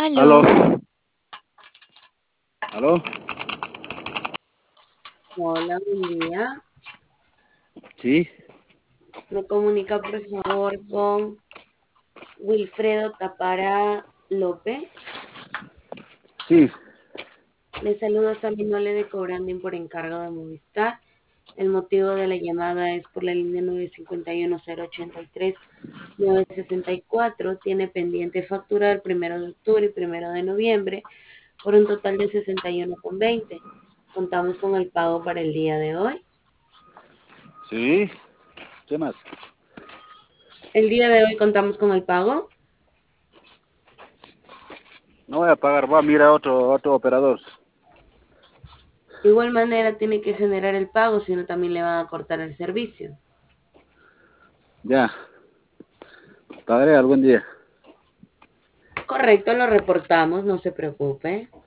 Aló, Aló, aló, Hola, buen día. sí, Me comunica por favor con Wilfredo Tapara López. sí, Le saluda Sami Nole de Cobranding por encargo de Movistar. El motivo de la llamada es por la línea 951-083-964. Tiene pendiente factura del 1 de octubre y 1 de noviembre por un total de 61,20. Contamos con el pago para el día de hoy. sí, ¿qué más? El día de hoy contamos con el pago. No voy a pagar, voy a mirar otro operador. De igual manera tiene que generar el pago, si no también le van a cortar el servicio. Ya, pagaré algún día. Correcto, lo reportamos, no se preocupe.